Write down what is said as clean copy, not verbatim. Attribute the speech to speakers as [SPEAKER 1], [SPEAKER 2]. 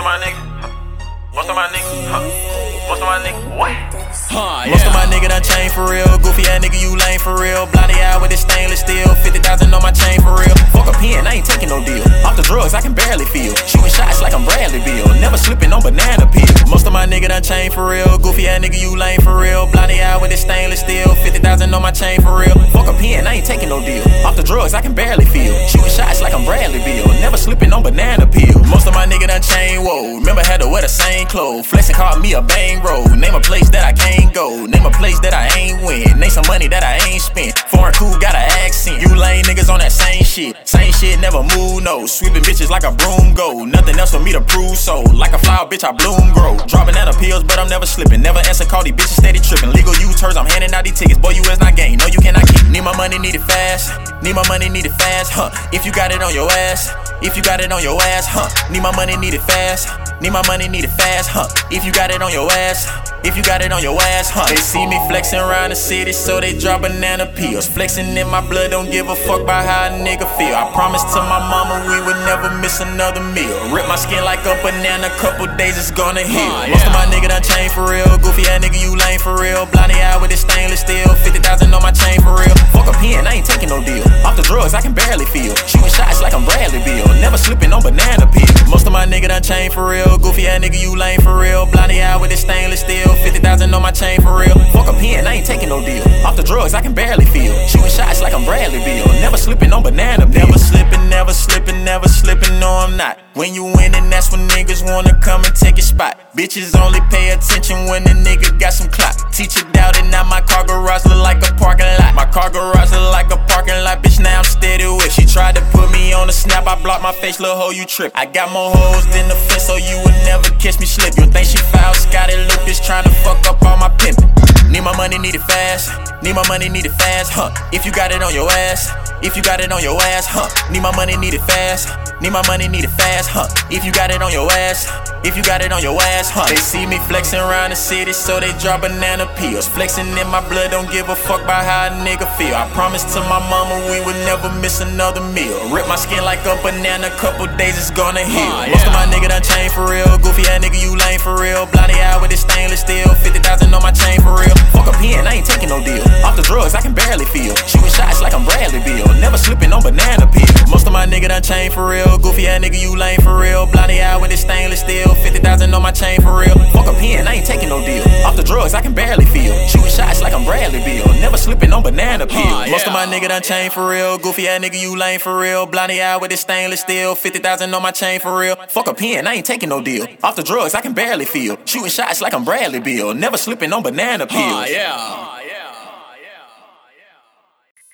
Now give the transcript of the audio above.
[SPEAKER 1] of my niggas, most of my niggas, most of my niggas, what?
[SPEAKER 2] Most of my niggas done changed for real. Goofy ass nigga, you lame for real. Blinded eye with this stainless steel. 50,000 on my chain for real. Fuck a pen, I ain't taking no deal. Off the drugs, I can barely feel. Shooting shots like I'm Bradley Beal. Never slipping on banana peel. Most of my niggas done changed for real. Goofy ass nigga, you lame for real. Blinded eye with this stainless steel. 50,000 on my chain for real. Fuck a pen, I ain't taking no deal. Off the drugs, I can barely feel. Shooting shots like I'm Bradley Beal. Never slipping on banana peel. Most of my niggas done changed, whoa. Remember had to wear the same clothes. Flexing called me a bang roll. Name a place that I can't go. Name a place that I ain't win. Name some money that I ain't spent. Foreign cool got an accent. You lame niggas on that same shit. Same shit, never move, no. Sweeping bitches like a broom go. Nothing else for me to prove, so like a flower, bitch, I bloom grow. Dropping out of pills, but I'm never slipping. Never answer call, these bitches steady tripping. Legal U-turns, I'm handing out these tickets. Boy, you is not game. No, you cannot keep. Need my money, need it fast. Need my money, need it fast, huh? If you got it on your ass. If you got it on your ass, huh? Need my money, need it fast. Need my money, need it fast, huh? If you got it on your ass. If you got it on your ass, huh? They see me flexing around the city, so they drop banana peels. Flexing in my blood, don't give a fuck about how a nigga feel. I promised to my mama we would never miss another meal. Rip my skin like a banana, couple days it's gonna heal. Most of my niggas done changed for real. Goofy ass nigga, you lame for real. Blinded eye with this stainless steel. 50,000 on my chain for real. Fuck a pen, I ain't taking no deal. Off the drugs, I can barely feel. Shooting shots like I'm Bradley Beal. Never slipping on banana peel. Most of my niggas done changed for real. Goofy ass nigga, you lame for real. Blinded eye with this stainless steel. 50,000 on my chain for real. Fuck a pen, I ain't taking no deal. Off the drugs, I can barely feel. Shooting shots like I'm Bradley Beal. Never slipping on banana peel. Never slipping, never slipping, never slipping, no I'm not. When you winning, that's when niggas wanna come and take your spot. Bitches only pay attention when the nigga got some clout. Teacher doubted, now my car garage look like a parking lot. My car garage look like a parking lot, bitch, now I'm steady with. She tried to put me on the snap, I blocked my face, little hoe, you trip. I got more hoes than the fence, so you would never catch me slip. You think she foul, Scotty Lucas trying to fuck up all my pimpin'. Need my money, need it fast. Need my money, need it fast, huh? If you got it on your ass. If you got it on your ass, huh? Need my money, need it fast. Need my money, need it fast, huh? If you got it on your ass. If you got it on your ass, huh? They see me flexing around the city, so they drop banana peels. Flexing in my blood, don't give a fuck about how a nigga feel. I promised to my mama we would never miss another meal. Rip my skin like a banana, couple days it's gonna heal. Most of my niggas done changed for real. Goofy ass nigga, you lame for real. Blinded eye with this stainless steel. 50,000 on my chain for real. Fuck a pen, I ain't taking no deal. Off the drugs, I can barely feel. Shooting shots like I'm Bradley Beal. Never slipping on banana peel. Most of my niggas done changed for real. Goofy ass nigga, you lame for real. Blinded eye with this stainless steel. 50,000 on my chain for real. Fuck a pen, I ain't taking no deal. Off the drugs, I can barely feel. Shooting shots like I'm Bradley Beal. Never slipping on banana peel. Most of my niggas done changed for real. Goofy ass nigga, you lame for real. Blinded eye with this stainless steel. 50,000 on my chain for real. Fuck a pen, I ain't taking no deal. Off the drugs, I can barely feel. Shooting shots like I'm Bradley Beal. Never slipping on banana peel.